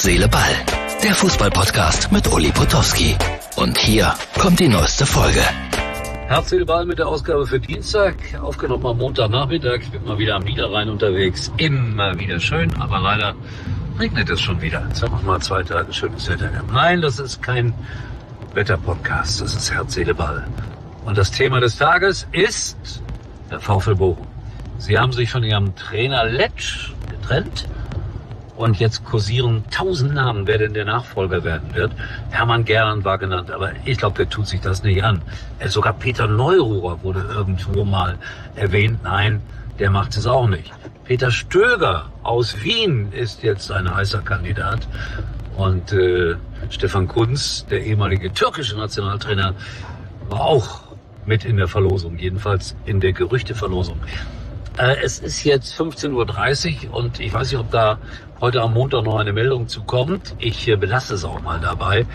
Seele, Ball. Der Fußball-Podcast mit Uli Potowski. Und hier kommt die neueste Folge. Herz, Seele, Ball mit der Ausgabe für Dienstag. Aufgenommen am Montagnachmittag. Ich bin mal wieder am Niederrhein unterwegs. Immer wieder schön, aber leider regnet es schon wieder. Jetzt haben wir mal 2 Tage schönes Wetter gehabt. Nein, das ist kein Wetterpodcast. Das ist Herz, Seele, Ball. Und das Thema des Tages ist der VfL Bochum. Sie haben sich von ihrem Trainer Letsch getrennt. Und jetzt kursieren 1000 Namen, wer denn der Nachfolger werden wird. Hermann Gerland war genannt, aber ich glaube, der tut sich das nicht an. Sogar Peter Neururer wurde irgendwo mal erwähnt. Nein, der macht es auch nicht. Peter Stöger aus Wien ist jetzt ein heißer Kandidat. Und Stefan Kuntz, der ehemalige türkische Nationaltrainer, war auch mit in der Verlosung, jedenfalls in der Gerüchteverlosung. Es ist jetzt 15:30 Uhr und ich weiß nicht, ob da heute am Montag noch eine Meldung zukommt. Ich belasse es auch mal dabei.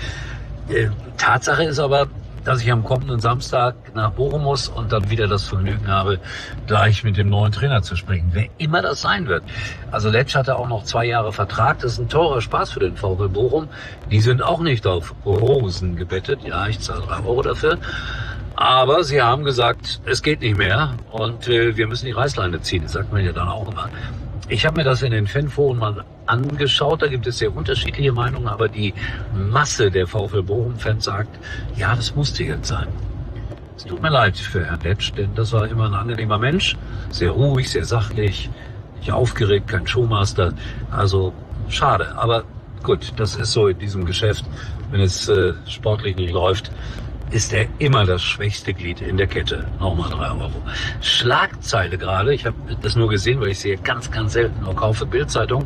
Tatsache ist aber, dass ich am kommenden Samstag nach Bochum muss und dann wieder das Vergnügen habe, gleich mit dem neuen Trainer zu sprechen. Wer immer das sein wird. Also Letsch hatte auch noch 2 Jahre Vertrag. Das ist ein teurer Spaß für den VfL Bochum. Die sind auch nicht auf Rosen gebettet. Ja, ich zahle 3 Euro dafür. Aber sie haben gesagt, es geht nicht mehr und wir müssen die Reißleine ziehen. Das sagt man ja dann auch immer. Ich habe mir das in den Fanforen mal angeschaut. Da gibt es sehr unterschiedliche Meinungen, aber die Masse der VfL Bochum-Fans sagt, ja, das musste jetzt sein. Es tut mir leid für Herrn Letsch, denn das war immer ein angenehmer Mensch. Sehr ruhig, sehr sachlich, nicht aufgeregt, kein Showmaster. Also schade, aber gut, das ist so in diesem Geschäft. Wenn es sportlich nicht läuft, ist er immer das schwächste Glied in der Kette. Nochmal 3 Euro. Schlagzeile gerade, ich habe das nur gesehen, weil ich sehe ganz, ganz selten nur kaufe, Bild-Zeitung.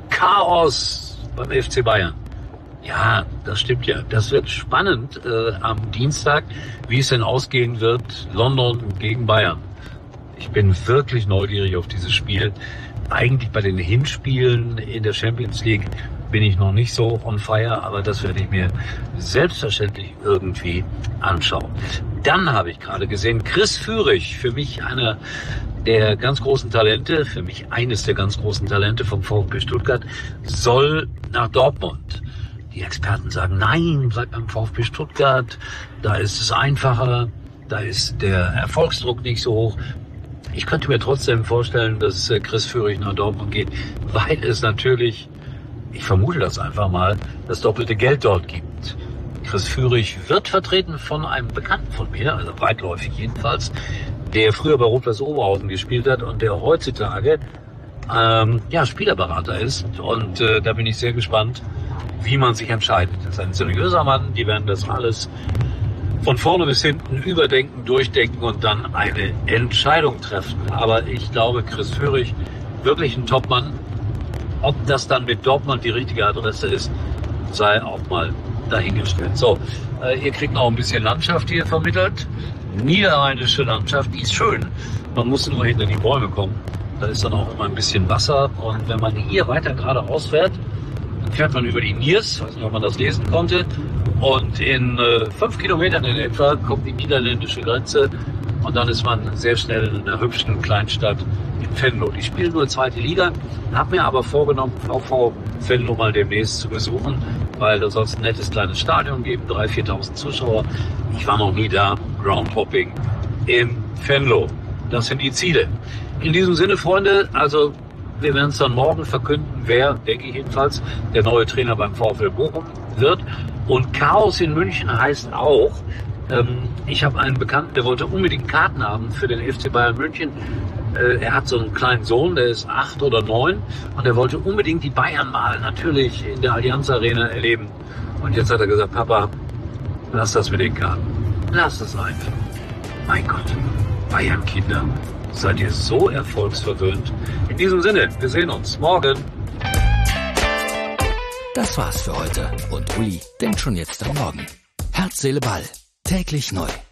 Chaos beim FC Bayern. Ja, das stimmt ja. Das wird spannend am Dienstag, wie es denn ausgehen wird, London gegen Bayern. Ich bin wirklich neugierig auf dieses Spiel. Eigentlich bei den Hinspielen in der Champions League bin ich noch nicht so on fire, aber das werde ich mir selbstverständlich irgendwie anschauen. Dann habe ich gerade gesehen, Chris Führig, für mich einer der ganz großen Talente, für mich eines der ganz großen Talente vom VfB Stuttgart, soll nach Dortmund. Die Experten sagen, nein, bleib beim VfB Stuttgart, da ist es einfacher, da ist der Erfolgsdruck nicht so hoch. Ich könnte mir trotzdem vorstellen, dass Chris Führig nach Dortmund geht, weil es natürlich, ich vermute das einfach mal, das doppelte Geld dort gibt. Chris Führig wird vertreten von einem Bekannten von mir, also weitläufig jedenfalls, der früher bei Rot-Weiß Oberhausen gespielt hat und der heutzutage Spielerberater ist. Und da bin ich sehr gespannt, wie man sich entscheidet. Das ist ein seriöser Mann, die werden das alles von vorne bis hinten überdenken, durchdenken und dann eine Entscheidung treffen. Aber ich glaube, Chris Führig, wirklich ein Topmann. Ob das dann mit Dortmund die richtige Adresse ist, sei auch mal dahingestellt. So, ihr kriegt noch ein bisschen Landschaft hier vermittelt. Niederrheinische Landschaft, die ist schön. Man muss nur hinter die Bäume kommen. Da ist dann auch immer ein bisschen Wasser. Und wenn man hier weiter geradeaus fährt, dann fährt man über die Niers, weiß nicht, ob man das lesen konnte. Und in 5 Kilometern in etwa kommt die niederländische Grenze. Und dann ist man sehr schnell in einer hübschen Kleinstadt in Venlo. Die spielen nur 2. Liga, habe mir aber vorgenommen, VV Venlo mal demnächst zu besuchen, weil da soll es ein nettes kleines Stadion geben, 3.000, 4.000 Zuschauer. Ich war noch nie da, Groundhopping in Venlo. Das sind die Ziele. In diesem Sinne, Freunde, also wir werden es dann morgen verkünden, wer, denke ich jedenfalls, der neue Trainer beim VfL Bochum wird. Und Chaos in München heißt auch, ich habe einen Bekannten, der wollte unbedingt Karten haben für den FC Bayern München. Er hat so einen kleinen Sohn, der ist 8 oder 9 und er wollte unbedingt die Bayern mal natürlich in der Allianz Arena erleben. Und jetzt hat er gesagt, Papa, lass das mit den Karten. Lass es einfach. Mein Gott, Bayern-Kinder, seid ihr so erfolgsverwöhnt? In diesem Sinne, wir sehen uns morgen. Das war's für heute und Uli denkt schon jetzt am Morgen. Herz, Seele, Ball. Täglich neu.